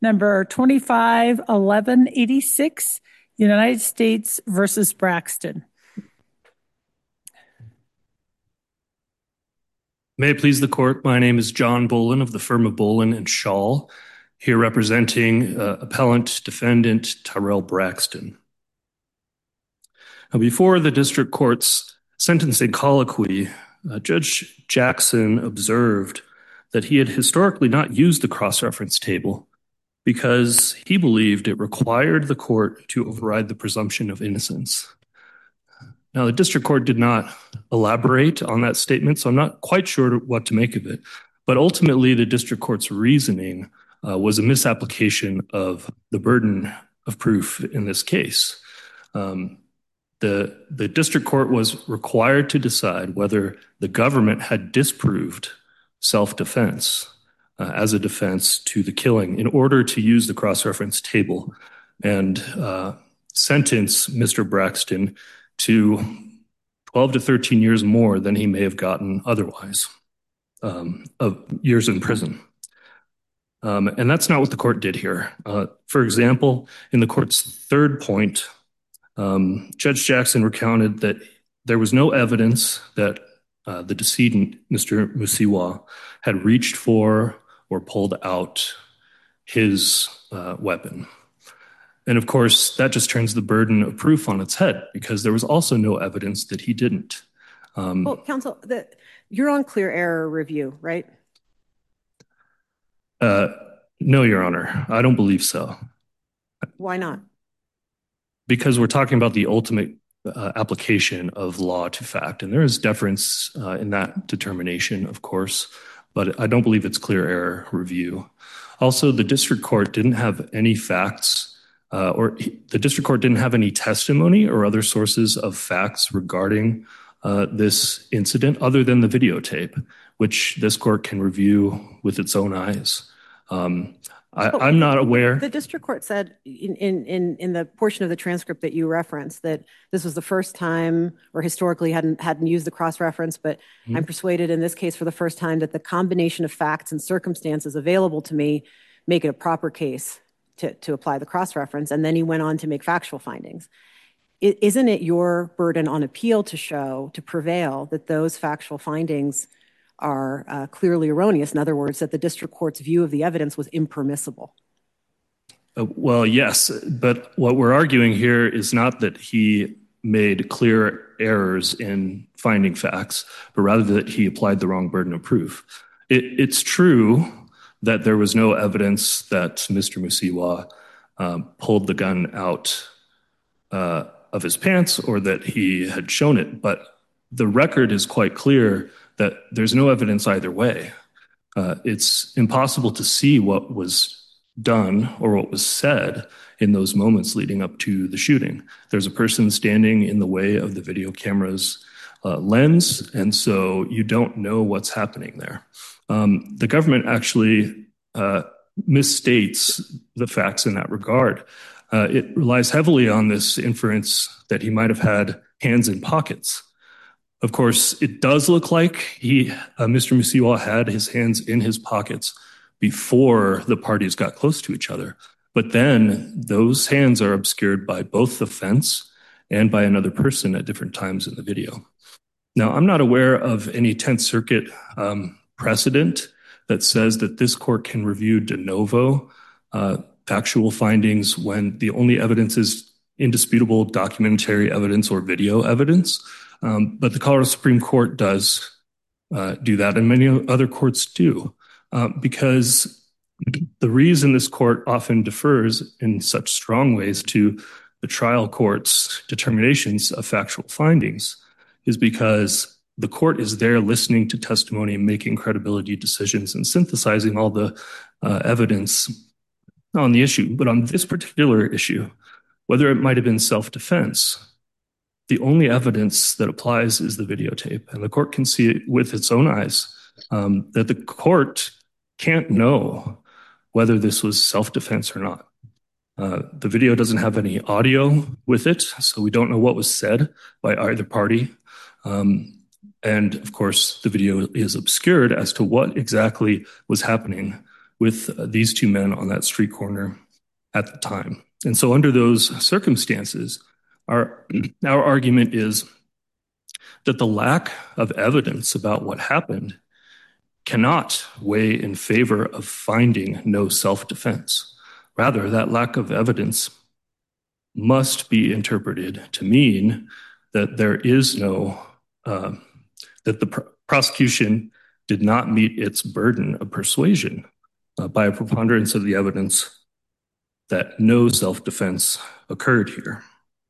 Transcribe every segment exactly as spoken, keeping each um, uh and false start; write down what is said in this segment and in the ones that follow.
Number twenty-five eleven eighty-six, United States versus Braxton. May it please the court, my name is John Bolin of the firm of Bolin and Schall, here representing uh, appellant defendant Tyrell Braxton. Now, before the district court's sentencing colloquy, uh, Judge Jackson observed that he had historically not used the cross-reference table because he believed it required the court to override the presumption of innocence. Now, the district court did not elaborate on that statement, so I'm not quite sure what to make of it. But ultimately, the district court's reasoning uh, was a misapplication of the burden of proof in this case. Um, the, the district court was required to decide whether the government had disproved self-defense uh, as a defense to the killing in order to use the cross-reference table and uh, sentence Mister Braxton to twelve to thirteen years more than he may have gotten otherwise, um, of years in prison. Um, and that's not what the court did here. Uh, for example, in the court's third point, um, Judge Jackson recounted that there was no evidence that uh, the decedent, Mister Musiwa, had reached for or pulled out his uh, weapon. And of course, that just turns the burden of proof on its head because there was also no evidence that he didn't. Um, well, counsel, the, you're on clear error review, right? Uh, no, Your Honor, I don't believe so. Why not? Because we're talking about the ultimate uh, application of law to fact, and there is deference uh, in that determination, of course, but I don't believe it's clear error review. Also, the district court didn't have any facts Uh, or he, the district court didn't have any testimony or other sources of facts regarding uh, this incident other than the videotape, which this court can review with its own eyes. Um, I, oh, I'm not aware. The district court said in, in, in the portion of the transcript that you referenced that this was the first time or historically hadn't, hadn't used the cross-reference, but mm-hmm. I'm persuaded in this case for the first time that the combination of facts and circumstances available to me make it a proper case To, to apply the cross-reference, and then he went on to make factual findings. It, isn't it your burden on appeal to show, to prevail, that those factual findings are uh, clearly erroneous? In other words, that the district court's view of the evidence was impermissible? Uh, well, yes, but what we're arguing here is not that he made clear errors in finding facts, but rather that he applied the wrong burden of proof. It, it's true that there was no evidence that Mister Musiwa uh, pulled the gun out uh, of his pants or that he had shown it. But the record is quite clear that there's no evidence either way. Uh, it's impossible to see what was done or what was said in those moments leading up to the shooting. There's a person standing in the way of the video camera's uh, lens, and so you don't know what's happening there. Um, the government actually uh, misstates the facts in that regard. Uh, it relies heavily on this inference that he might have had hands in pockets. Of course, it does look like he, uh, Mister Musiwa had his hands in his pockets before the parties got close to each other. But then those hands are obscured by both the fence and by another person at different times in the video. Now, I'm not aware of any Tenth Circuit um, precedent that says that this court can review de novo uh, factual findings when the only evidence is indisputable documentary evidence or video evidence. Um, but the Colorado Supreme Court does uh, do that, and many other courts do, uh, because the reason this court often defers in such strong ways to the trial court's determinations of factual findings is because the court is there listening to testimony and making credibility decisions and synthesizing all the uh, evidence on the issue. But on this particular issue, whether it might have been self-defense, the only evidence that applies is the videotape, and the court can see it with its own eyes, um, that the court can't know whether this was self-defense or not. Uh, the video doesn't have any audio with it, so we don't know what was said by either party. Um, and of course, the video is obscured as to what exactly was happening with uh, these two men on that street corner at the time. And so under those circumstances, our, our argument is that the lack of evidence about what happened cannot weigh in favor of finding no self-defense. Rather, that lack of evidence must be interpreted to mean that there is no, uh, that the pr- prosecution did not meet its burden of persuasion uh, by a preponderance of the evidence that no self-defense occurred here.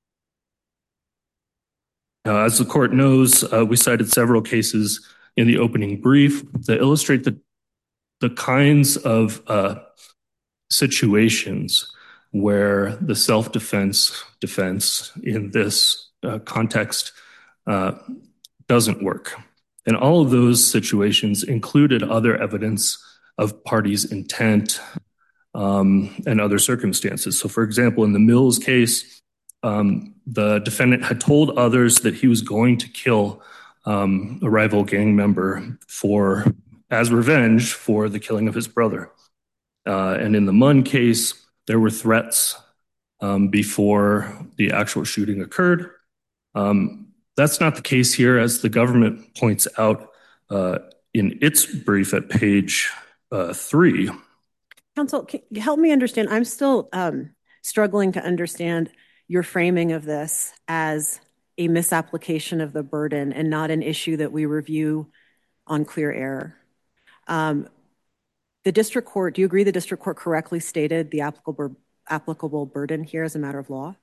Now, as the court knows, uh, we cited several cases in the opening brief that illustrate the, the kinds of uh, situations where the self-defense defense in this uh, context uh, doesn't work. And all of those situations included other evidence of parties' intent um, and other circumstances. So, for example, in the Mills case, um, the defendant had told others that he was going to kill um, a rival gang member for as revenge for the killing of his brother. Uh, and in the Munn case, there were threats um, before the actual shooting occurred. Um, that's not the case here, as the government points out uh, in its brief at page uh, three. Counsel, can you help me understand? I'm still um, struggling to understand your framing of this as a misapplication of the burden and not an issue that we review on clear error. Um, the district court, do you agree the district court correctly stated the applicable, applicable burden here as a matter of law?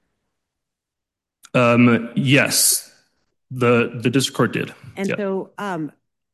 Um, yes, the, the district court did. And yep. so um,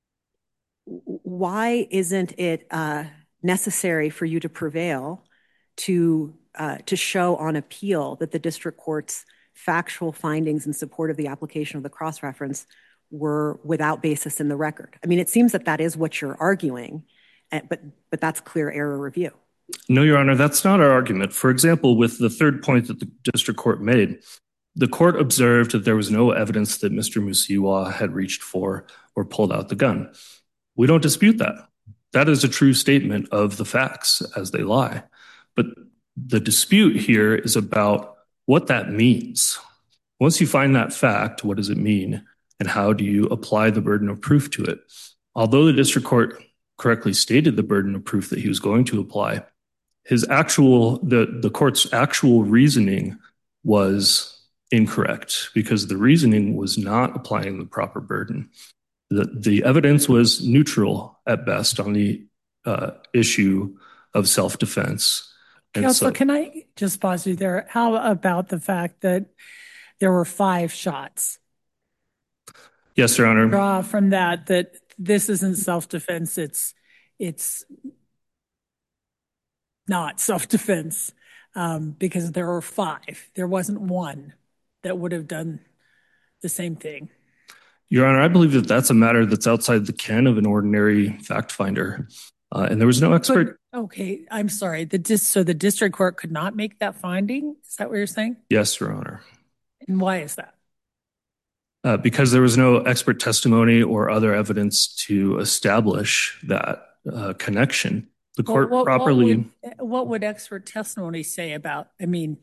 why isn't it uh, necessary for you to prevail to uh, to show on appeal that the district court's factual findings in support of the application of the cross-reference were without basis in the record? I mean, it seems that that is what you're arguing, but but that's clear error review. No, Your Honor, that's not our argument. For example, with the third point that the district court made, the court observed that there was no evidence that Mister Musiwa had reached for or pulled out the gun. We don't dispute that. That is a true statement of the facts as they lie. But the dispute here is about what that means. Once you find that fact, what does it mean? And how do you apply the burden of proof to it? Although the district court correctly stated the burden of proof that he was going to apply, his actual, the, the court's actual reasoning was incorrect because the reasoning was not applying the proper burden. The, the evidence was neutral at best on the uh, issue of self-defense. Counselor, so, can I just pause you there? How about the fact that there were five shots? Yes, Your Honor. Draw from that that this isn't self-defense, it's it's not self-defense um, because there were five. There wasn't one that would have done the same thing. Your Honor, I believe that that's a matter that's outside the ken of an ordinary fact finder. Uh, and there was no expert. But, okay, I'm sorry. The dis- so the district court could not make that finding? Is that what you're saying? Yes, Your Honor. And why is that? Uh, because there was no expert testimony or other evidence to establish that uh, connection. The court well, what, properly... What would, what would expert testimony say about, I mean,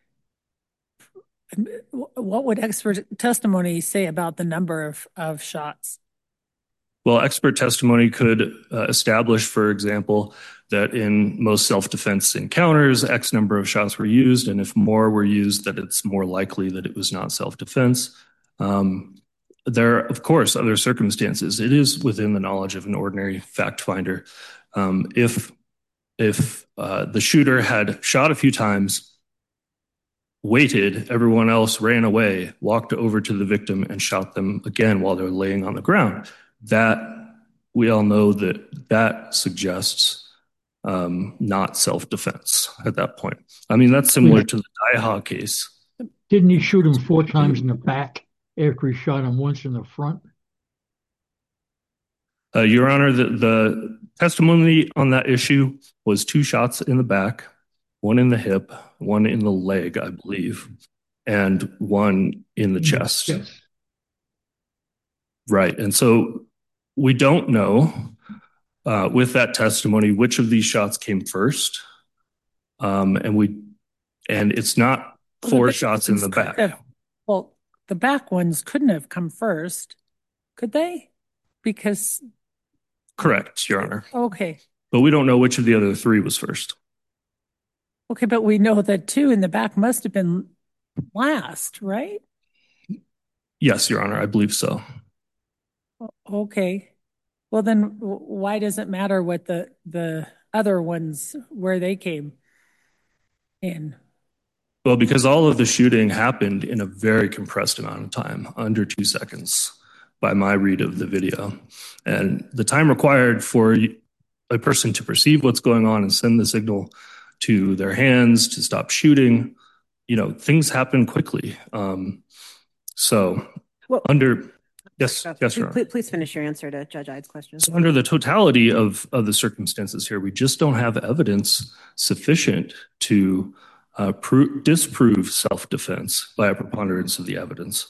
what would expert testimony say about the number of, of shots? Well, expert testimony could uh, establish, for example, that in most self-defense encounters, X number of shots were used, and if more were used, that it's more likely that it was not self-defense. Um, there are, of course, other circumstances. It is within the knowledge of an ordinary fact finder. Um, if if uh, the shooter had shot a few times, waited, everyone else ran away, walked over to the victim and shot them again while they're laying on the ground, that we all know that that suggests um, not self-defense at that point. I mean, that's similar to the Daiha case. Didn't he shoot him four times in the back after he shot him once in the front? Uh, Your Honor, the, the testimony on that issue was two shots in the back, one in the hip, one in the leg, I believe, and one in the chest. Yes. Right. And so we don't know uh, with that testimony which of these shots came first. Um, and we, and it's not four well, shots in the back. Have, well, the back ones couldn't have come first, could they? Because. Correct, Your Honor. Okay. But we don't know which of the other three was first. Okay, but we know that two in the back must have been last, right? Yes, Your Honor, I believe so. Okay. Well, then why does it matter what the, the other ones, where they came in? Well, because all of the shooting happened in a very compressed amount of time, under two seconds, by my read of the video. And the time required for a person to perceive what's going on and send the signal to their hands to stop shooting, you know, things happen quickly. Um, so well, under, yes, oh, yes, please, please, please finish your answer to Judge Ide's question. So under the totality of, of the circumstances here, we just don't have evidence sufficient to uh, pro- disprove self-defense by a preponderance of the evidence.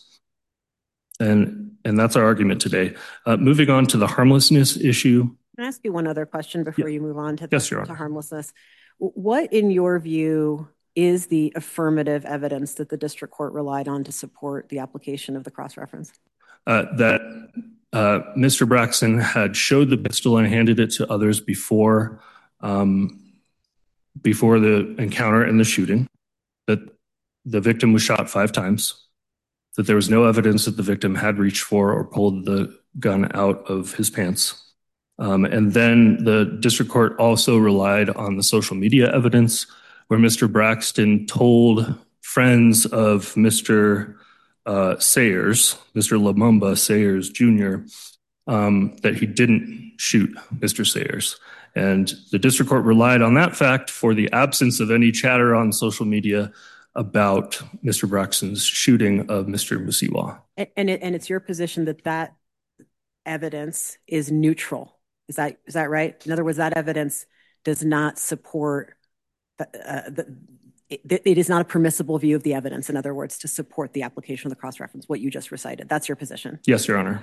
And, and that's our argument today. Uh, moving on to the harmlessness issue. Can I ask you one other question before yeah. you move on to, the, yes, Your Honor. to harmlessness? What, in your view, is the affirmative evidence that the district court relied on to support the application of the cross-reference? Uh, that uh, Mister Braxton had showed the pistol and handed it to others before, um, before the encounter and the shooting, that the victim was shot five times, that there was no evidence that the victim had reached for or pulled the gun out of his pants. Um, and then the district court also relied on the social media evidence where Mister Braxton told friends of Mister Uh, Sayers, Mister Lumumba Sayers Junior, um, that he didn't shoot Mister Sayers. And the district court relied on that fact for the absence of any chatter on social media about Mister Braxton's shooting of Mister Musiwa. And, and, it, and it's your position that that evidence is neutral. Is that is that right? In other words, that evidence does not support the, uh, the It, it is not a permissible view of the evidence, in other words, to support the application of the cross-reference, what you just recited. That's your position? Yes, Your Honor.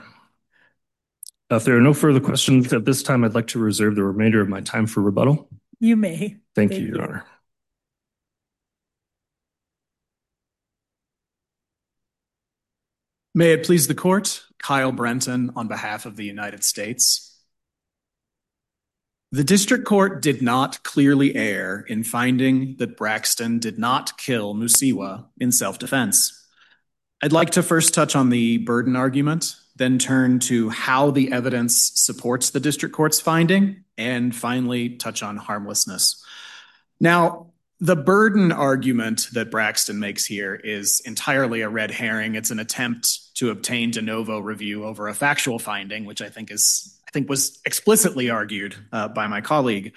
If there are no further questions at this time, I'd like to reserve the remainder of my time for rebuttal. You may. Thank, Thank you, Your you. Honor. May it please the court, Kyle Brenton on behalf of the United States. The district court did not clearly err in finding that Braxton did not kill Musiwa in self-defense. I'd like to first touch on the burden argument, then turn to how the evidence supports the district court's finding, and finally touch on harmlessness. Now, the burden argument that Braxton makes here is entirely a red herring. It's an attempt to obtain de novo review over a factual finding, which I think is I think was explicitly argued uh, by my colleague.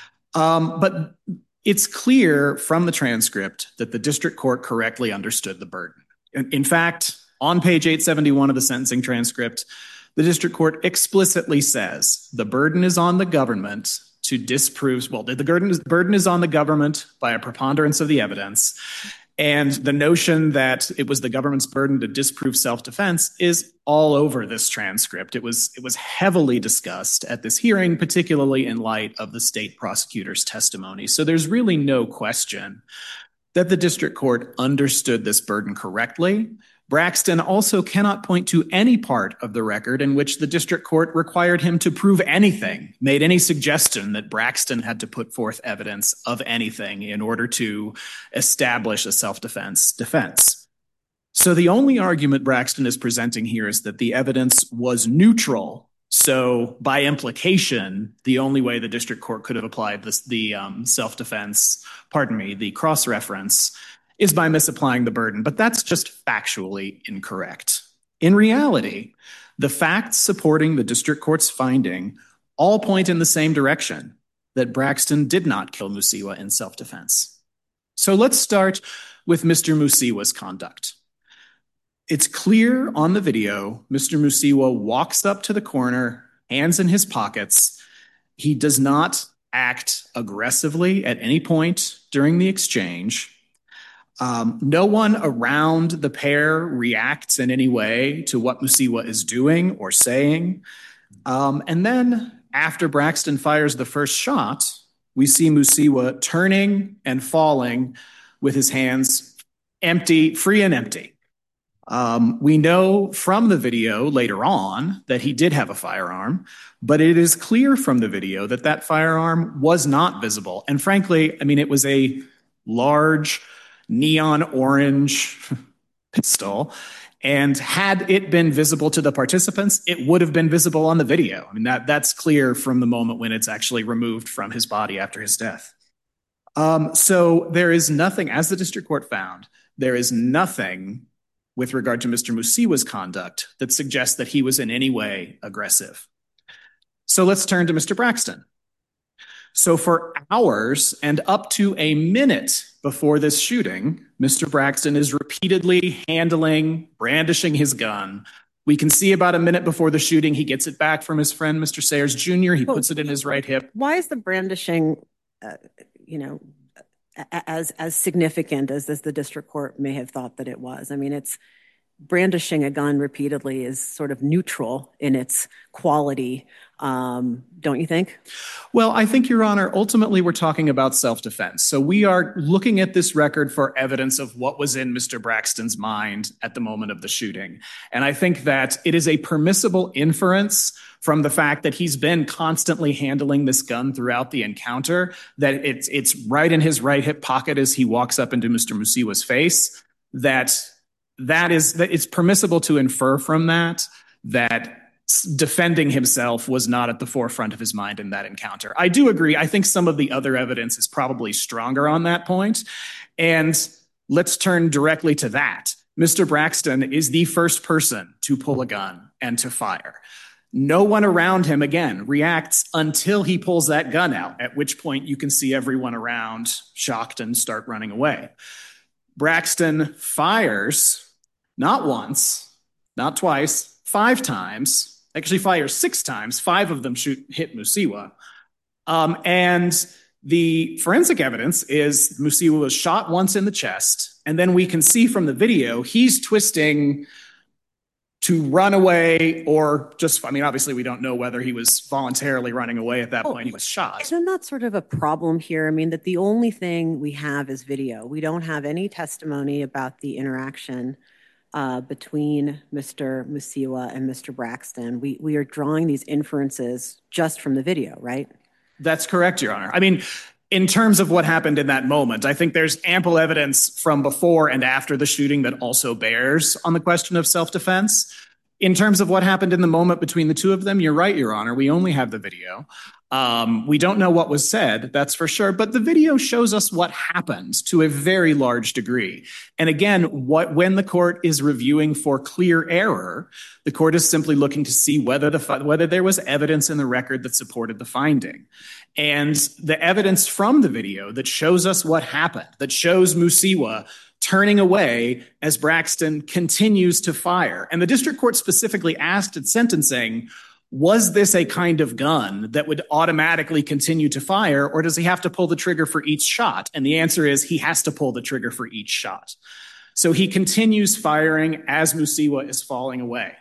Um, but it's clear from the transcript that the district court correctly understood the burden. In, in fact, on page eight seventy-one of the sentencing transcript, the district court explicitly says the burden is on the government to disprove, well, the burden is, burden is on the government by a preponderance of the evidence. And the notion that it was the government's burden to disprove self-defense is all over this transcript. It was, it was heavily discussed at this hearing, particularly in light of the state prosecutor's testimony. So there's really no question that the district court understood this burden correctly. Braxton also cannot point to any part of the record in which the district court required him to prove anything, made any suggestion that Braxton had to put forth evidence of anything in order to establish a self-defense defense. So the only argument Braxton is presenting here is that the evidence was neutral. So by implication, the only way the district court could have applied this, the um, self-defense, pardon me, the cross-reference is by misapplying the burden, but that's just factually incorrect. In reality, the facts supporting the district court's finding all point in the same direction, that Braxton did not kill Musiwa in self-defense. So let's start with Mister Musiwa's conduct. It's clear on the video, Mister Musiwa walks up to the corner, hands in his pockets. He does not act aggressively at any point during the exchange. Um, no one around the pair reacts in any way to what Musiwa is doing or saying. Um, and then after Braxton fires the first shot, we see Musiwa turning and falling with his hands empty, free and empty. Um, we know from the video later on that he did have a firearm, but it is clear from the video that that firearm was not visible. And frankly, I mean, it was a large neon orange pistol. And had it been visible to the participants, it would have been visible on the video. I mean, that, that's clear from the moment when it's actually removed from his body after his death. Um, so there is nothing, as the district court found, there is nothing with regard to Mister Musiwa's conduct that suggests that he was in any way aggressive. So let's turn to Mister Braxton. So for hours and up to a minute before this shooting, Mister Braxton is repeatedly handling, brandishing his gun. We can see about a minute before the shooting, he gets it back from his friend, Mister Sayers Junior He puts it in his right hip. Why is the brandishing, uh, you know, as as significant as, as the district court may have thought that it was? I mean, it's brandishing a gun repeatedly is sort of neutral in its quality, um, don't you think? Well, I think, Your Honor, ultimately we're talking about self-defense. So we are looking at this record for evidence of what was in Mister Braxton's mind at the moment of the shooting. And I think that it is a permissible inference from the fact that he's been constantly handling this gun throughout the encounter, that it's it's right in his right hip pocket as he walks up into Mister Musiwa's face, that that is that it's permissible to infer from that that defending himself was not at the forefront of his mind in that encounter. I do agree. I think some of the other evidence is probably stronger on that point. And let's turn directly to that. Mister Braxton is the first person to pull a gun and to fire. No one around him, again, reacts until he pulls that gun out, at which point you can see everyone around shocked and start running away. Braxton fires not once, not twice, five times, actually fires six times. Five of them shoot hit Musiwa. Um, and the forensic evidence is Musiwa was shot once in the chest. And then we can see from the video, he's twisting to run away or just, I mean, obviously we don't know whether he was voluntarily running away at that oh, point. He was shot. Isn't that sort of a problem here? I mean, that the only thing we have is video. We don't have any testimony about the interaction uh, between Mister Musiwa and Mister Braxton. We, we are drawing these inferences just from the video, right? That's correct, Your Honor. I mean, in terms of what happened in that moment, I think there's ample evidence from before and after the shooting that also bears on the question of self-defense. In terms of what happened in the moment between the two of them, you're right, Your Honor. We only have the video. Um, we don't know what was said, that's for sure. But the video shows us what happened to a very large degree. And again, what when the court is reviewing for clear error, the court is simply looking to see whether the whether there was evidence in the record that supported the finding. And the evidence from the video that shows us what happened, that shows Musiwa turning away as Braxton continues to fire. And the district court specifically asked at sentencing, was this a kind of gun that would automatically continue to fire, or does he have to pull the trigger for each shot? And the answer is he has to pull the trigger for each shot. So he continues firing as Musiwa is falling away.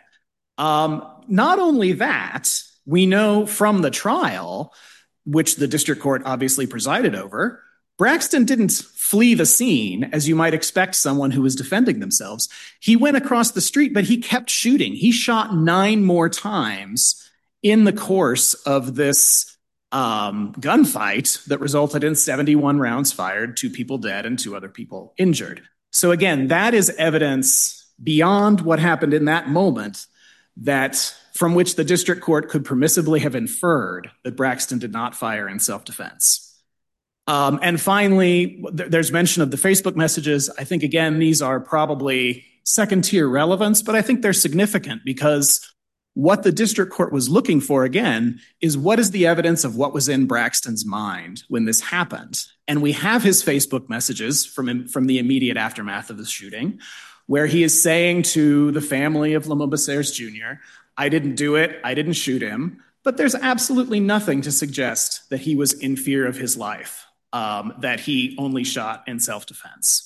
Um, not only that, we know from the trial, which the district court obviously presided over, Braxton didn't flee the scene as you might expect someone who was defending themselves. He went across the street, but he kept shooting. He shot nine more times in the course of this um, gunfight that resulted in seventy-one rounds fired, two people dead and two other people injured. So again, that is evidence beyond what happened in that moment that from which the district court could permissibly have inferred that Braxton did not fire in self-defense. Um, and finally, th- there's mention of the Facebook messages. I think, again, these are probably second-tier relevance, but I think they're significant because what the district court was looking for, again, is what is the evidence of what was in Braxton's mind when this happened? And we have his Facebook messages from, from the immediate aftermath of the shooting, where he is saying to the family of Lumumba Sayers Junior, I didn't do it, I didn't shoot him, but there's absolutely nothing to suggest that he was in fear of his life. Um, that he only shot in self-defense.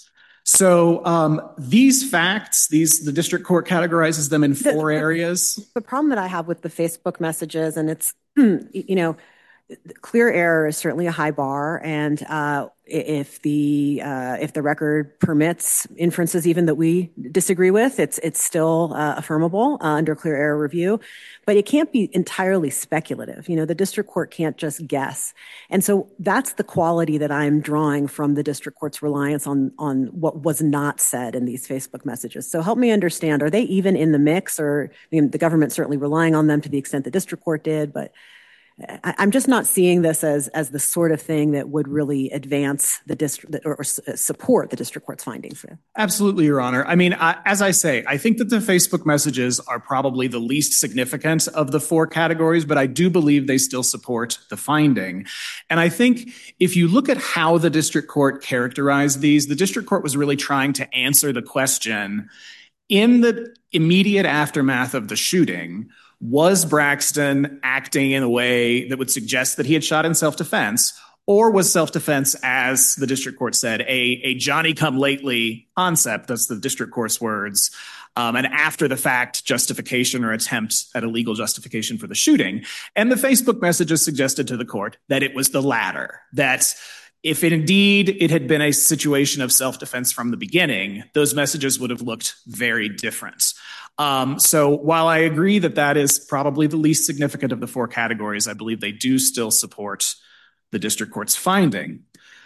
So um, these facts, these the district court categorizes them in four the, areas. The problem that I have with the Facebook messages, and it's, you know, clear error is certainly a high bar, and uh, if the uh, if the record permits inferences even that we disagree with, it's it's still uh, affirmable uh, under clear error review. But it can't be entirely speculative. You know, the district court can't just guess, and so that's the quality that I'm drawing from the district court's reliance on on what was not said in these Facebook messages. So help me understand: are they even in the mix, or I mean, the government's certainly relying on them to the extent the district court did, but I'm just not seeing this as as the sort of thing that would really advance the district or, or support the district court's findings. Absolutely, Your Honor. I mean, I, as I say, I think that the Facebook messages are probably the least significant of the four categories, but I do believe they still support the finding. And I think if you look at how the district court characterized these, the district court was really trying to answer the question, in the immediate aftermath of the shooting, was Braxton acting in a way that would suggest that he had shot in self-defense, or was self-defense, as the district court said, a, a Johnny-come-lately concept, that's the district court's words, um, an after-the-fact justification or attempt at a legal justification for the shooting? And the Facebook messages suggested to the court that it was the latter, that if it indeed it had been a situation of self-defense from the beginning, those messages would have looked very different. Um, so while I agree that that is probably the least significant of the four categories, I believe they do still support the district court's finding.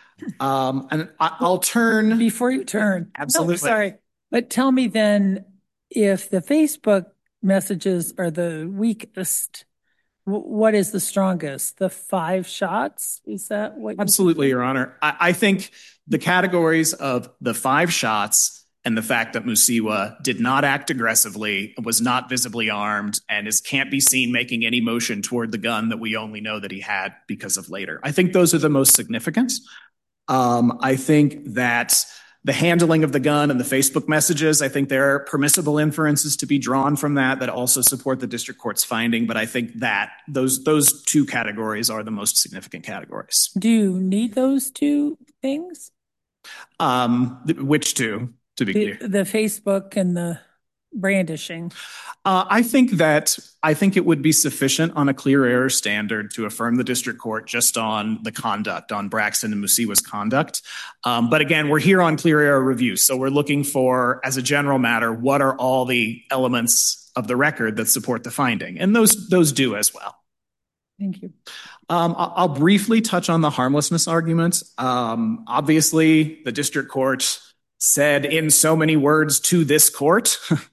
Um, and I, I'll turn... Before you turn. Absolutely. Oh, sorry. But tell me then, if the Facebook messages are the weakest, what is the strongest? The five shots? Is that what? Absolutely, Your Honor. I, I think the categories of the five shots and the fact that Musiwa did not act aggressively, was not visibly armed, and is can't be seen making any motion toward the gun that we only know that he had because of later. I think those are the most significant. Um, I think that the handling of the gun and the Facebook messages, I think there are permissible inferences to be drawn from that that also support the district court's finding. But I think that those those two categories are the most significant categories. Do you need those two things? Um, th- which two, to be the, clear? The Facebook and the brandishing. Uh, I think that I think it would be sufficient on a clear error standard to affirm the district court just on the conduct, on Braxton and Musiwa's conduct. Um, but again, we're here on clear error review. So we're looking for, as a general matter, what are all the elements of the record that support the finding? And those those do as well. Thank you. Um, I'll briefly touch on the harmlessness argument. Um, obviously, the district court said in so many words to this court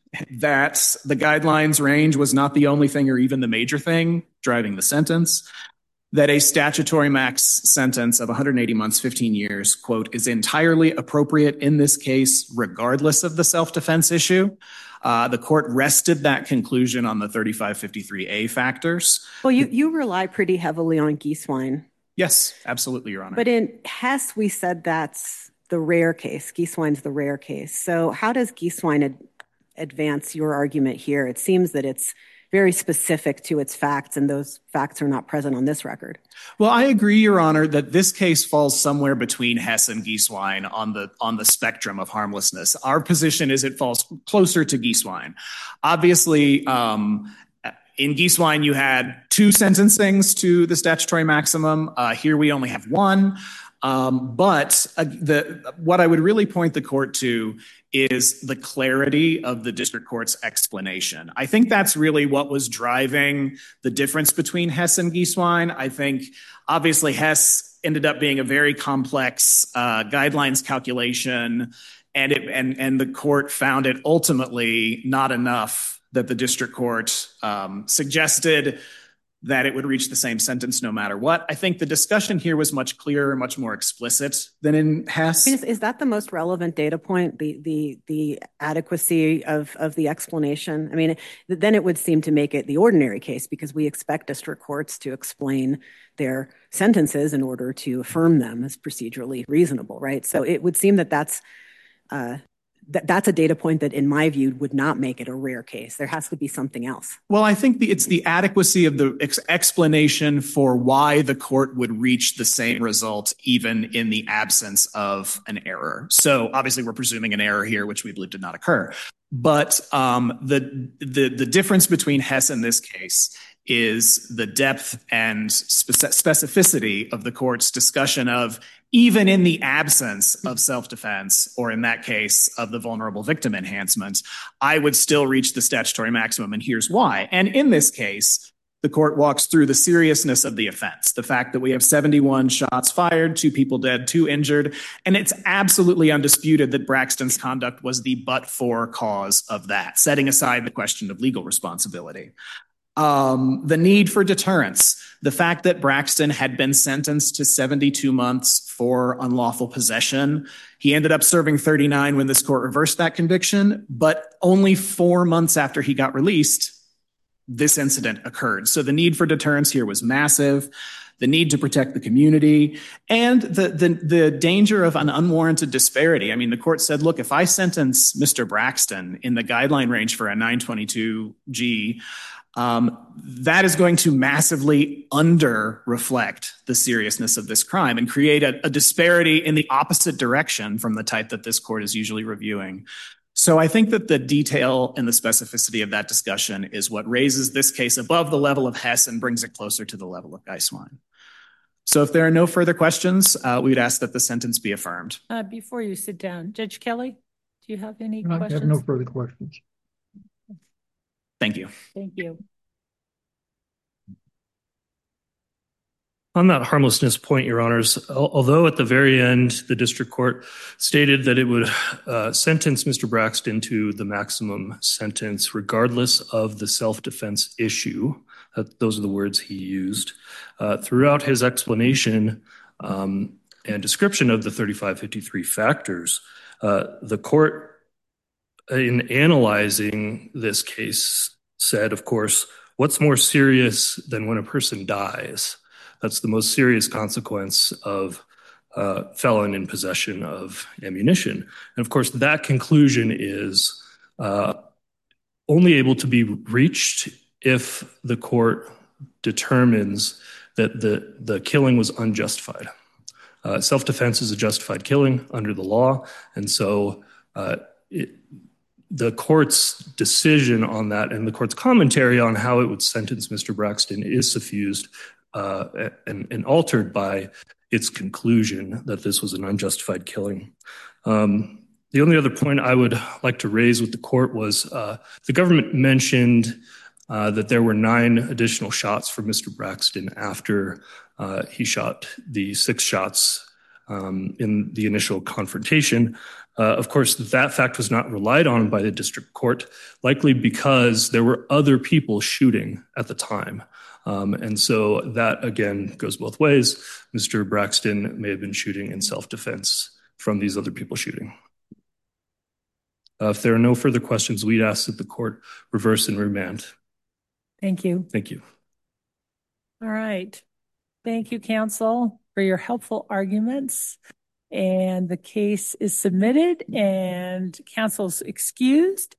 that the guidelines range was not the only thing or even the major thing driving the sentence, that a statutory max sentence of one hundred eighty months, fifteen years, quote, is entirely appropriate in this case, regardless of the self-defense issue. Uh, the court rested that conclusion on the thirty-five fifty-three A factors. Well, you, you rely pretty heavily on Gieswein. Yes, absolutely, Your Honor. But in Hess, we said that's the rare case. Gieswein's the rare case. So how does Gieswein ad- advance your argument here? It seems that it's very specific to its facts, and those facts are not present on this record. Well, I agree, Your Honor, that this case falls somewhere between Hess and Gieswein on the on the spectrum of harmlessness. Our position is it falls closer to Gieswein. Obviously, um, in Gieswein, you had two sentencings to the statutory maximum. Uh, here we only have one. Um, but uh, the what I would really point the court to is the clarity of the district court's explanation. I think that's really what was driving the difference between Hess and Gieswein. I think, obviously, Hess ended up being a very complex uh, guidelines calculation, and it and and the court found it ultimately not enough that the district court um, suggested that it would reach the same sentence no matter what. I think the discussion here was much clearer, much more explicit than in Hess. Is, is that the most relevant data point, the the the adequacy of, of the explanation? I mean, then it would seem to make it the ordinary case, because we expect district courts to explain their sentences in order to affirm them as procedurally reasonable, right? So it would seem that that's uh, th- that's a data point that, in my view, would not make it a rare case. There has to be something else. Well, I think the, it's the adequacy of the ex- explanation for why the court would reach the same result even in the absence of an error. So obviously we're presuming an error here, which we believe did not occur. But um, the, the, the difference between Hess and this case is the depth and spec- specificity of the court's discussion of, even in the absence of self-defense, or in that case of the vulnerable victim enhancement, I would still reach the statutory maximum, and here's why. And in this case, the court walks through the seriousness of the offense, the fact that we have seventy-one shots fired, two people dead, two injured, and it's absolutely undisputed that Braxton's conduct was the but-for cause of that, setting aside the question of legal responsibility. Um, the need for deterrence, the fact that Braxton had been sentenced to seventy-two months for unlawful possession. He ended up serving thirty-nine when this court reversed that conviction, but only four months after he got released, this incident occurred. So the need for deterrence here was massive. The need to protect the community, and the, the, the danger of an unwarranted disparity. I mean, the court said, look, if I sentence Mister Braxton in the guideline range for a nine twenty-two G, Um, that is going to massively under-reflect the seriousness of this crime and create a, a disparity in the opposite direction from the type that this court is usually reviewing. So I think that the detail and the specificity of that discussion is what raises this case above the level of Hess and brings it closer to the level of Geiswein. So if there are no further questions, uh, we would ask that the sentence be affirmed. Uh, before you sit down, Judge Kelly, do you have any I questions? have no further questions. Thank you. Thank you. On that harmlessness point, Your Honors, although at the very end the district court stated that it would uh, sentence Mister Braxton to the maximum sentence regardless of the self-defense issue, that, those are the words he used, uh, throughout his explanation um, and description of the thirty-five fifty-three factors, uh, the court, in analyzing this case, said, of course, what's more serious than when a person dies? That's the most serious consequence of uh, felon in possession of ammunition. And of course, that conclusion is uh, only able to be reached if the court determines that the, the killing was unjustified. Uh, self-defense is a justified killing under the law, and so uh, it, the court's decision on that and the court's commentary on how it would sentence Mister Braxton is suffused uh, and, and altered by its conclusion that this was an unjustified killing. Um, the only other point I would like to raise with the court was uh, the government mentioned uh, that there were nine additional shots for Mister Braxton after uh, he shot the six shots um, in the initial confrontation. Uh, of course, that fact was not relied on by the district court, likely because there were other people shooting at the time. Um, and so that, again, goes both ways. Mister Braxton may have been shooting in self-defense from these other people shooting. Uh, if there are no further questions, we'd ask that the court reverse and remand. Thank you. Thank you. All right. Thank you, counsel, for your helpful arguments. And the case is submitted and counsel's excused.